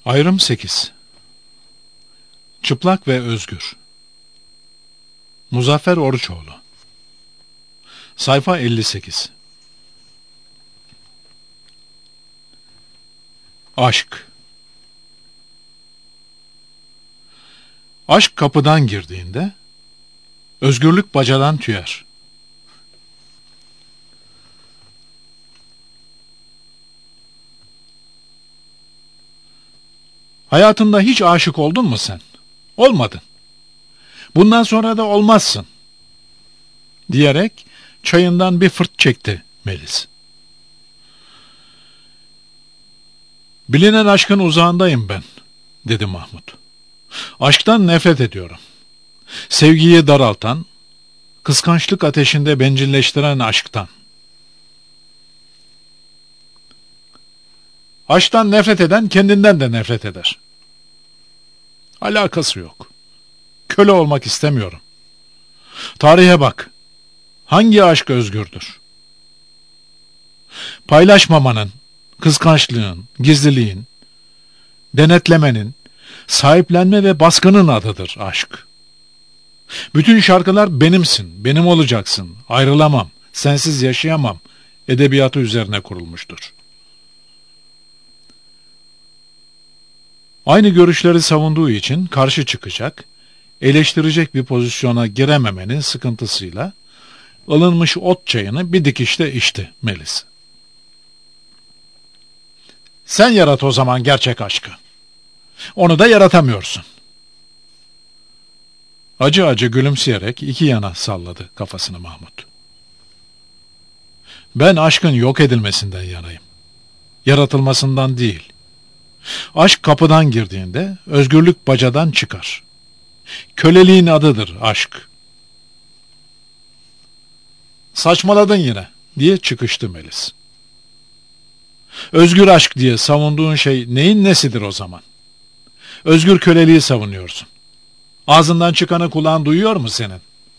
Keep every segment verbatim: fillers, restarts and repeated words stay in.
Ayrım sekiz. Çıplak ve özgür. Muzaffer Oruçoğlu. Sayfa elli sekiz. Aşk. Aşk kapıdan girdiğinde, özgürlük bacadan tüyer. Hayatında hiç aşık oldun mu sen? Olmadın. Bundan sonra da olmazsın. Diyerek çayından bir fırt çekti Melis. Bilinen aşkın uzağındayım ben, dedi Mahmut. Aşktan nefret ediyorum. Sevgiyi daraltan, kıskançlık ateşinde bencilleştiren aşktan. Aşktan nefret eden kendinden de nefret eder. Alakası yok. Köle olmak istemiyorum. Tarihe bak. Hangi aşk özgürdür? Paylaşmamanın, kıskançlığın, gizliliğin, denetlemenin, sahiplenme ve baskının adıdır aşk. Bütün şarkılar benimsin, benim olacaksın, ayrılamam, sensiz yaşayamam edebiyatı üzerine kurulmuştur. Aynı görüşleri savunduğu için karşı çıkacak, eleştirecek bir pozisyona girememenin sıkıntısıyla ılınmış ot çayını bir dikişte içti Melis. Sen yarat o zaman gerçek aşkı. Onu da yaratamıyorsun. Acı acı gülümseyerek iki yana salladı kafasını Mahmut. Ben aşkın yok edilmesinden yanayım. Yaratılmasından değil. Aşk kapıdan girdiğinde özgürlük bacadan çıkar. Köleliğin adıdır aşk. Saçmaladın yine, diye çıkıştı Melis. Özgür aşk diye savunduğun şey neyin nesidir o zaman? Özgür köleliği savunuyorsun. Ağzından çıkanı kulağın duyuyor mu senin?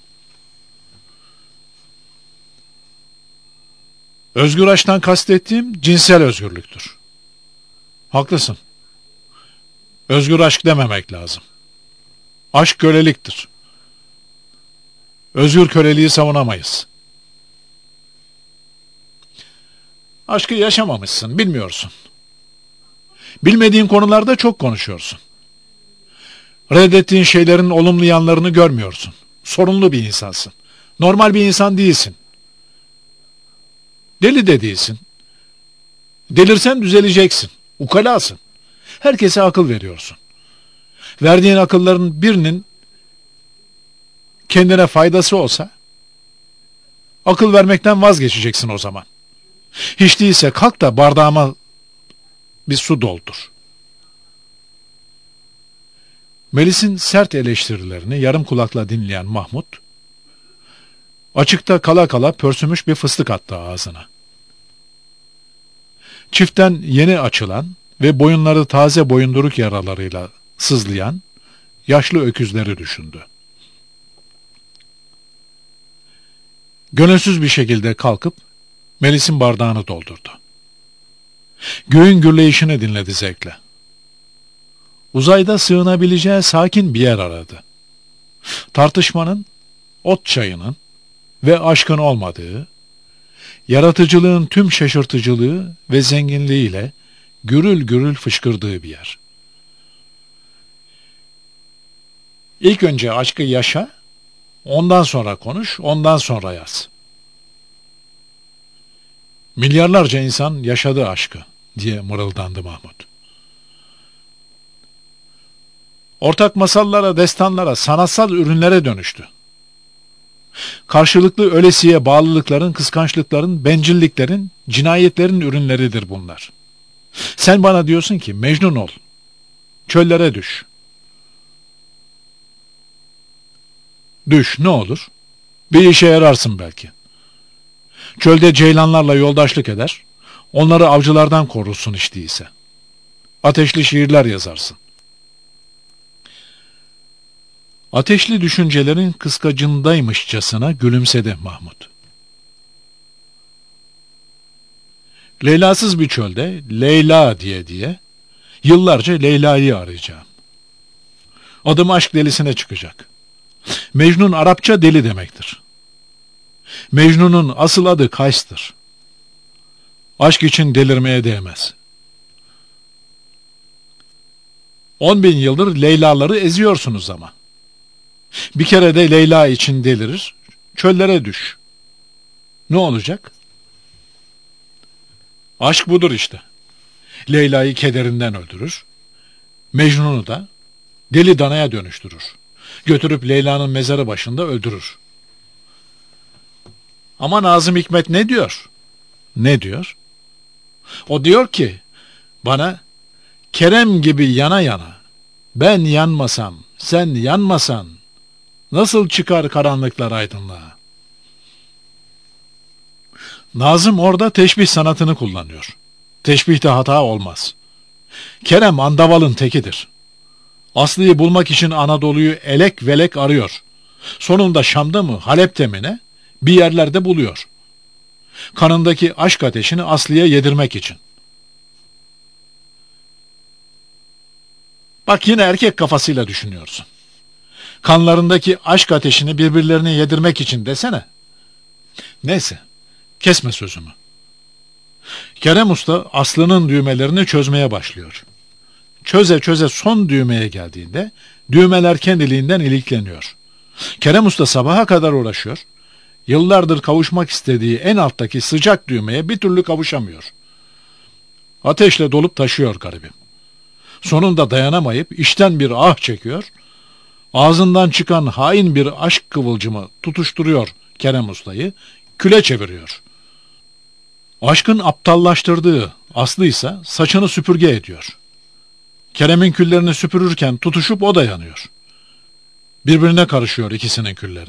Özgür aşktan kastettiğim cinsel özgürlüktür. Haklısın. Özgür aşk dememek lazım. Aşk köleliktir. Özgür köleliği savunamayız. Aşkı yaşamamışsın, bilmiyorsun. Bilmediğin konularda çok konuşuyorsun. Reddettiğin şeylerin olumlu yanlarını görmüyorsun. Sorunlu bir insansın. Normal bir insan değilsin. Deli de değilsin. Delirsen düzeleceksin. Ukalasın. Herkese akıl veriyorsun. Verdiğin akılların birinin kendine faydası olsa, akıl vermekten vazgeçeceksin o zaman. Hiç değilse kalk da bardağıma bir su doldur. Melis'in sert eleştirilerini yarım kulakla dinleyen Mahmut, açıkta kala kala pörsümüş bir fıstık attı ağzına. Çiftten yeni açılan ve boyunları taze boyunduruk yaralarıyla sızlayan yaşlı öküzleri düşündü. Gönülsüz bir şekilde kalkıp Melis'in bardağını doldurdu. Göğün gürleyişini dinledi zevkle. Uzayda sığınabileceği sakin bir yer aradı. Tartışmanın, ot çayının ve aşkın olmadığı, yaratıcılığın tüm şaşırtıcılığı ve zenginliğiyle gürül gürül fışkırdığı bir yer. İlk önce aşkı yaşa, ondan sonra konuş, ondan sonra yaz. Milyarlarca insan yaşadı aşkı, diye mırıldandı Mahmut. Ortak masallara, destanlara, sanatsal ürünlere dönüştü. Karşılıklı ölesiye bağlılıkların, kıskançlıkların, bencilliklerin, cinayetlerin ürünleridir bunlar. Sen bana diyorsun ki Mecnun ol, çöllere düş. Düş, ne olur? Bir işe yararsın belki. Çölde ceylanlarla yoldaşlık eder, onları avcılardan korursun hiç değilse. Ateşli şiirler yazarsın. Ateşli düşüncelerin kıskacındaymışçasına gülümsedi Mahmut. Leylasız bir çölde Leyla diye diye Yıllarca Leyla'yı arayacağım. Adım aşk delisine çıkacak. Mecnun Arapça deli demektir. Mecnun'un asıl adı Kays'tır. Aşk için delirmeye değmez. On bin yıldır Leyla'ları eziyorsunuz ama. Bir kere de Leyla için delirir, çöllere düş. Ne olacak? Aşk budur işte. Leyla'yı kederinden öldürür, Mecnun'u da deli danaya dönüştürür. Götürüp Leyla'nın mezarı başında öldürür. Ama Nazım Hikmet ne diyor? Ne diyor? O diyor ki bana, Kerem gibi yana yana, ben yanmasam, sen yanmasan, nasıl çıkar karanlıklar aydınlığa? Nazım orada teşbih sanatını kullanıyor. Teşbihte hata olmaz. Kerem andavalın tekidir. Aslı'yı bulmak için Anadolu'yu elek velek arıyor. Sonunda Şam'da mı, Halep'te mi ne? Bir yerlerde buluyor. Kanındaki aşk ateşini Aslı'ya yedirmek için. Bak yine erkek kafasıyla düşünüyorsun. Kanlarındaki aşk ateşini birbirlerine yedirmek için desene. Neyse, kesme sözümü. Kerem Usta Aslı'nın düğmelerini çözmeye başlıyor. Çöze çöze son düğmeye geldiğinde düğmeler kendiliğinden ilikleniyor. Kerem Usta sabaha kadar uğraşıyor. Yıllardır kavuşmak istediği en alttaki sıcak düğmeye bir türlü kavuşamıyor. Ateşle dolup taşıyor garibim. Sonunda dayanamayıp içten bir ah çekiyor. Ağzından çıkan hain bir aşk kıvılcımı tutuşturuyor Kerem Usta'yı, küle çeviriyor. Aşkın aptallaştırdığı Aslı ise saçını süpürge ediyor. Kerem'in küllerini süpürürken tutuşup o da yanıyor. Birbirine karışıyor ikisinin külleri.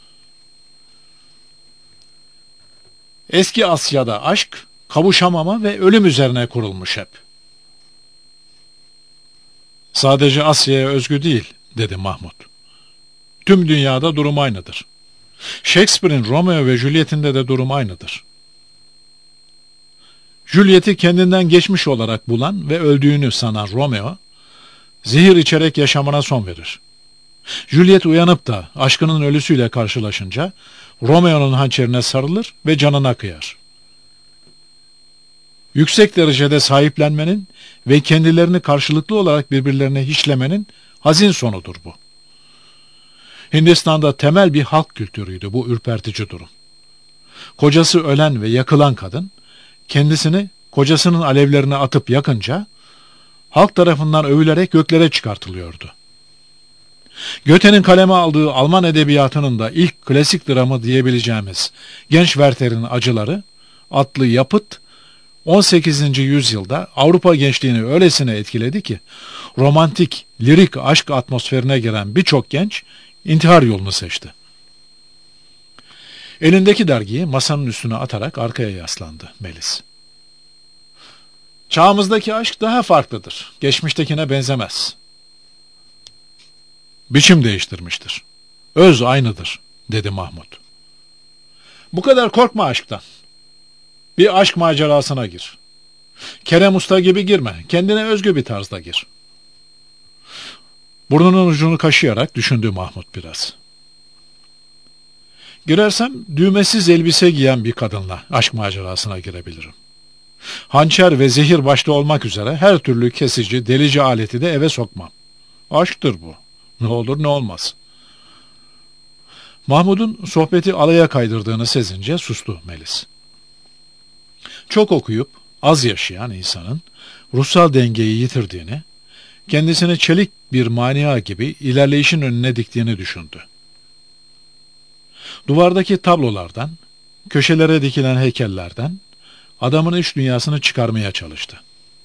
Eski Asya'da aşk, kavuşamama ve ölüm üzerine kurulmuş hep. Sadece Asya'ya özgü değil, dedi Mahmut. Tüm dünyada durum aynıdır. Shakespeare'in Romeo ve Juliet'inde de durum aynıdır. Juliet'i kendinden geçmiş olarak bulan ve öldüğünü sanan Romeo, zehir içerek yaşamına son verir. Juliet uyanıp da aşkının ölüsüyle karşılaşınca, Romeo'nun hançerine sarılır ve canına kıyar. Yüksek derecede sahiplenmenin ve kendilerini karşılıklı olarak birbirlerine hiçlemenin hazin sonudur bu. Hindistan'da temel bir halk kültürüydü bu ürpertici durum. Kocası ölen ve yakılan kadın, kendisini kocasının alevlerine atıp yakınca, halk tarafından övülerek göklere çıkartılıyordu. Goethe'nin kaleme aldığı Alman edebiyatının da ilk klasik dramı diyebileceğimiz Genç Werther'in Acıları adlı yapıt, on sekizinci yüzyılda Avrupa gençliğini öylesine etkiledi ki, romantik, lirik aşk atmosferine giren birçok genç intihar yolunu seçti. Elindeki dergiyi masanın üstüne atarak arkaya yaslandı Melis. Çağımızdaki aşk daha farklıdır. Geçmiştekine benzemez. Biçim değiştirmiştir. Öz aynıdır, dedi Mahmut. Bu kadar korkma aşktan. Bir aşk macerasına gir. Kerem Usta gibi girme, kendine özgü bir tarzda gir. Burnunun ucunu kaşıyarak düşündü Mahmut biraz. Girersem düğmesiz elbise giyen bir kadınla aşk macerasına girebilirim. Hançer ve zehir başta olmak üzere her türlü kesici, delici aleti de eve sokmam. Aşktır bu. Ne olur ne olmaz. Mahmud'un sohbeti alaya kaydırdığını sezince sustu Melis. Çok okuyup az yaşayan insanın ruhsal dengeyi yitirdiğini, kendisini çelik bir mania gibi ilerleyişin önüne diktiğini düşündü. Duvardaki tablolardan, köşelere dikilen heykellerden adamın iç dünyasını çıkarmaya çalıştı.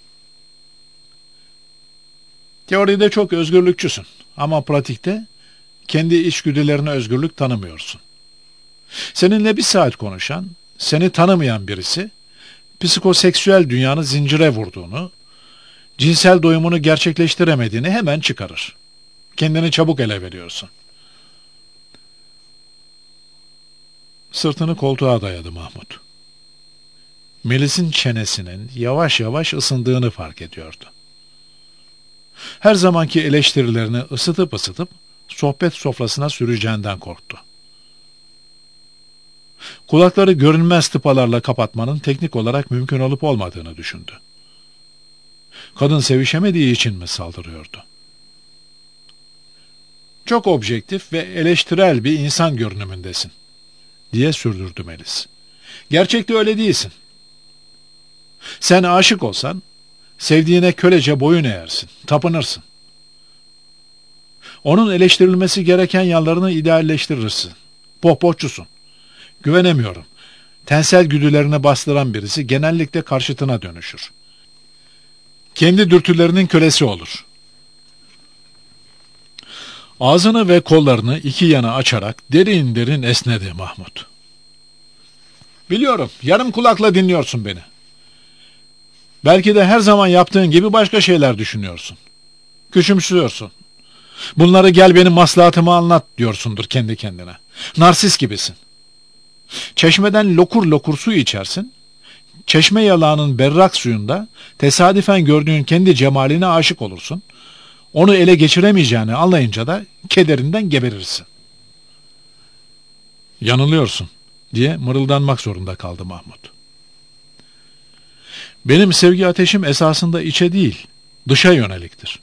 Teoride çok özgürlükçüsün ama pratikte kendi içgüdülerine özgürlük tanımıyorsun. Seninle bir saat konuşan, seni tanımayan birisi, psikoseksüel dünyanı zincire vurduğunu, cinsel doyumunu gerçekleştiremediğini hemen çıkarır. Kendini çabuk ele veriyorsun. Sırtını koltuğa dayadı Mahmut. Melis'in çenesinin yavaş yavaş ısındığını fark ediyordu. her zamanki eleştirilerini ısıtıp ısıtıp sohbet sofrasına süreceğinden korktu. Kulakları görünmez tıpalarla kapatmanın teknik olarak mümkün olup olmadığını düşündü. Kadın sevişemediği için mi saldırıyordu? Çok objektif ve eleştirel bir insan görünümündesin, diye sürdürdü Melis. Gerçekte öyle değilsin. Sen aşık olsan, sevdiğine kölece boyun eğersin, tapınırsın. Onun eleştirilmesi gereken yanlarını idealleştirirsin. Pohpohçusun. Güvenemiyorum. Tensel güdülerini bastıran birisi genellikle karşıtına dönüşür. Kendi dürtülerinin kölesi olur. Ağzını ve kollarını iki yana açarak derin derin esnedi Mahmut. Biliyorum, yarım kulakla dinliyorsun beni. Belki de her zaman yaptığın gibi başka şeyler düşünüyorsun. Küçümsüyorsun. Bunları gel benim maslahatımı anlat diyorsundur kendi kendine. Narsist gibisin. Çeşmeden lokur lokur su içersin. Çeşme yalağının berrak suyunda tesadüfen gördüğün kendi cemaline aşık olursun. Onu ele geçiremeyeceğini anlayınca da kederinden geberirsin. Yanılıyorsun, diye mırıldanmak zorunda kaldı Mahmut. Benim sevgi ateşim esasında içe değil, dışa yöneliktir.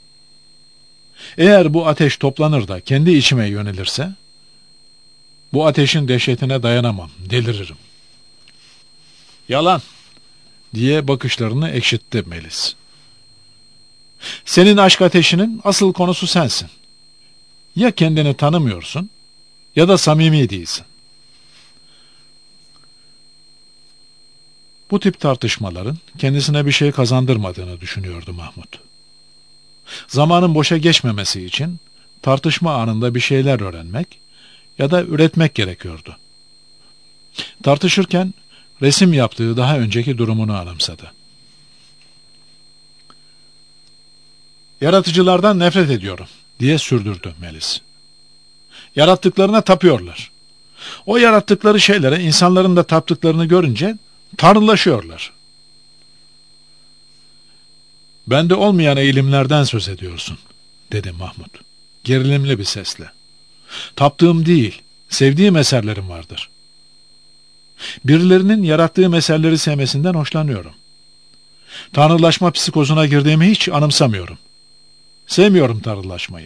Eğer bu ateş toplanır da kendi içime yönelirse, bu ateşin dehşetine dayanamam, deliririm. Yalan, diye bakışlarını ekşitti Melis. Senin aşk ateşinin asıl konusu sensin. Ya kendini tanımıyorsun, ya da samimi değilsin. Bu tip tartışmaların kendisine bir şey kazandırmadığını düşünüyordu Mahmut. Zamanın boşa geçmemesi için tartışma anında bir şeyler öğrenmek ya da üretmek gerekiyordu. Tartışırken resim yaptığı daha önceki durumunu anımsadı. Yaratıcılardan nefret ediyorum, diye sürdürdü Melis. Yarattıklarına tapıyorlar. O yarattıkları şeylere insanların da taptıklarını görünce tanrılaşıyorlar. Bende olmayan eğilimlerden söz ediyorsun, dedi Mahmut, gerilimli bir sesle. Taptığım değil, sevdiğim eserlerim vardır. Birilerinin yarattığı eserleri sevmesinden hoşlanıyorum. Tanrılaşma psikozuna girdiğimi hiç anımsamıyorum. Sevmiyorum tanrılaşmayı.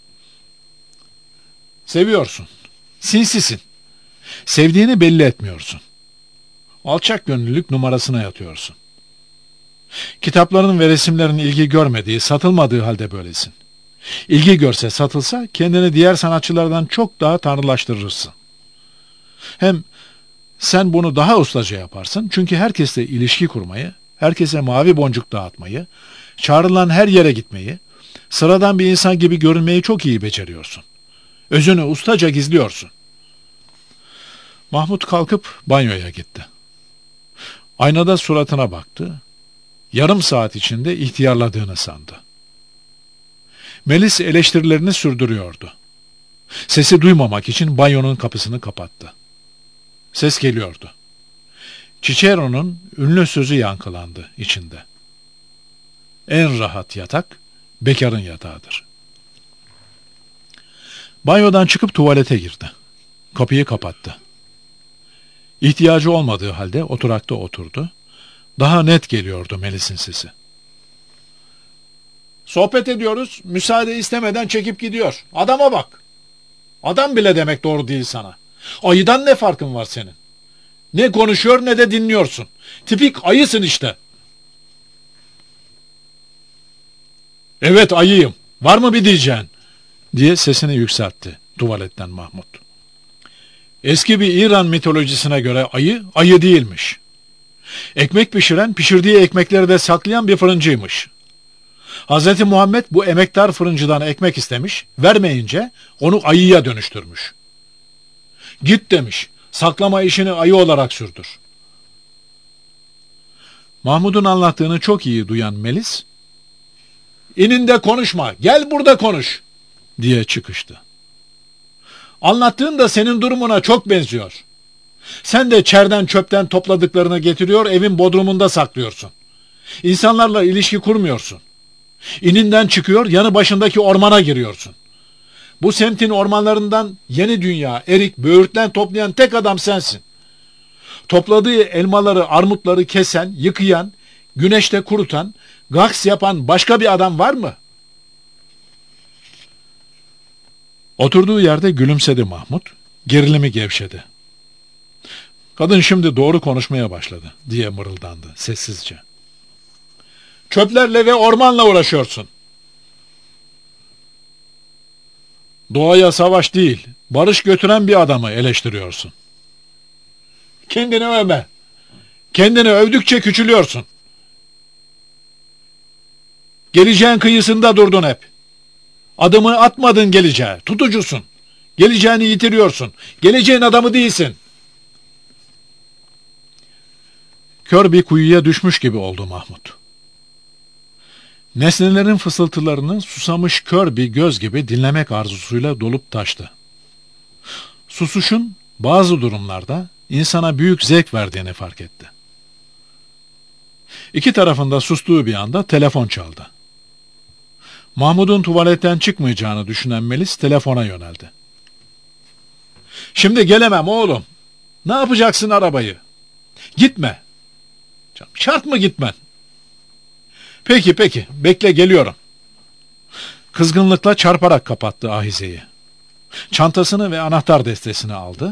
Seviyorsun. Sinsisin. Sevdiğini belli etmiyorsun. Alçak gönüllülük numarasına yatıyorsun. Kitapların ve resimlerin ilgi görmediği, satılmadığı halde böylesin. İlgi görse, satılsa kendini diğer sanatçılardan çok daha tanrılaştırırsın. Hem sen bunu daha ustaca yaparsın çünkü herkesle ilişki kurmayı, herkese mavi boncuk dağıtmayı, çağrılan her yere gitmeyi, sıradan bir insan gibi görünmeyi çok iyi beceriyorsun. Özünü ustaca gizliyorsun. Mahmut kalkıp banyoya gitti. Aynada suratına baktı. Yarım saat içinde ihtiyarladığını sandı. Melis eleştirilerini sürdürüyordu. Sesi duymamak için banyonun kapısını kapattı. Ses geliyordu. Cicero'nun ünlü sözü yankılandı içinde. En rahat yatak, bekarın yatağıdır. Banyodan çıkıp tuvalete girdi. Kapıyı kapattı. İhtiyacı olmadığı halde oturakta oturdu. Daha net geliyordu Melis'in sesi. Sohbet ediyoruz, müsaade istemeden çekip gidiyor. Adama bak. Adam bile demek doğru değil sana. Ayıdan ne farkın var senin? Ne konuşuyor ne de dinliyorsun. Tipik ayısın işte. Evet ayıyım. Var mı bir diyeceğin? Diye sesini yükseltti tuvaletten Mahmut. Eski bir İran mitolojisine göre ayı, ayı değilmiş. Ekmek pişiren, pişirdiği ekmekleri de saklayan bir fırıncıymış. Hazreti Muhammed bu emektar fırıncıdan ekmek istemiş, vermeyince onu ayıya dönüştürmüş. Git demiş, saklama işini ayı olarak sürdür. Mahmud'un anlattığını çok iyi duyan Melis, İninde konuşma, gel burada konuş, diye çıkıştı. Anlattığın da senin durumuna çok benziyor. Sen de çerden çöpten topladıklarını getiriyor, evin bodrumunda saklıyorsun. İnsanlarla ilişki kurmuyorsun. İninden çıkıyor, yanı başındaki ormana giriyorsun. Bu semtin ormanlarından yeni dünya, erik, böğürtlen toplayan tek adam sensin. Topladığı elmaları, armutları kesen, yıkayan, güneşte kurutan, gaks yapan başka bir adam var mı? Oturduğu yerde gülümsedi Mahmut, gerilimi gevşedi. Kadın şimdi doğru konuşmaya başladı diye mırıldandı sessizce. Çöplerle ve ormanla uğraşıyorsun. Doğaya savaş değil, barış götüren bir adamı eleştiriyorsun. Kendini övme. Kendini övdükçe küçülüyorsun. Geleceğin kıyısında durdun hep. Adımı atmadın geleceğe, tutucusun. Geleceğini yitiriyorsun. Geleceğin adamı değilsin. Kör bir kuyuya düşmüş gibi oldu Mahmut. Nesnelerin fısıltılarını susamış kör bir göz gibi dinlemek arzusuyla dolup taştı. Susuşun bazı durumlarda insana büyük zevk verdiğini fark etti. İki tarafında sustuğu bir anda telefon çaldı. Mahmud'un tuvaletten çıkmayacağını düşünen Melis telefona yöneldi. Şimdi gelemem oğlum. Ne yapacaksın arabayı? Gitme. Şart mı gitmen? Peki peki, bekle geliyorum. Kızgınlıkla çarparak kapattı ahizeyi. Çantasını ve anahtar destesini aldı.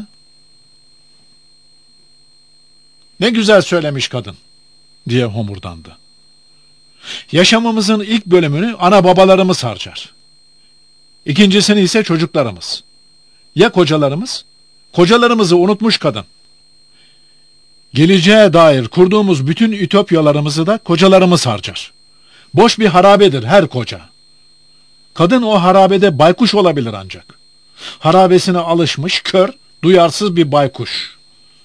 Ne güzel söylemiş kadın diye homurdandı. Yaşamımızın ilk bölümünü ana babalarımız harcar. İkincisini ise çocuklarımız. Ya kocalarımız? Kocalarımızı unutmuş kadın. Geleceğe dair kurduğumuz bütün ütopyalarımızı da kocalarımız harcar. Boş bir harabedir her koca. Kadın o harabede baykuş olabilir ancak. Harabesine alışmış, kör, duyarsız bir baykuş.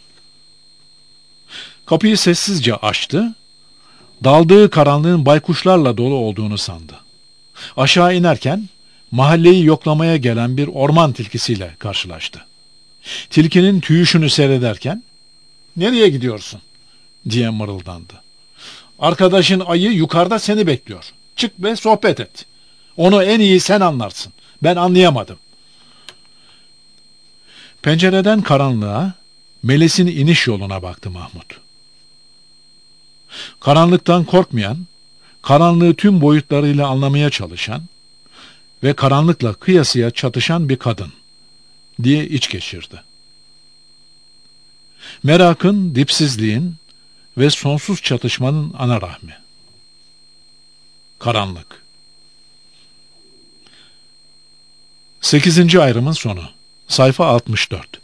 Kapıyı sessizce açtı. Daldığı karanlığın baykuşlarla dolu olduğunu sandı. Aşağı inerken mahalleyi yoklamaya gelen bir orman tilkisiyle karşılaştı. Tilkinin tüyüşünü seyrederken "Nereye gidiyorsun?" diye mırıldandı. "Arkadaşın ayı yukarıda seni bekliyor. Çık ve sohbet et. Onu en iyi sen anlarsın. Ben anlayamadım." Pencereden karanlığa, Melis'in iniş yoluna baktı Mahmut. Karanlıktan korkmayan, karanlığı tüm boyutlarıyla anlamaya çalışan ve karanlıkla kıyasıya çatışan bir kadın diye iç geçirdi. Merakın, dipsizliğin ve sonsuz çatışmanın ana rahmi. Karanlık. Sekizinci ayrımın sonu. Sayfa altmış dört.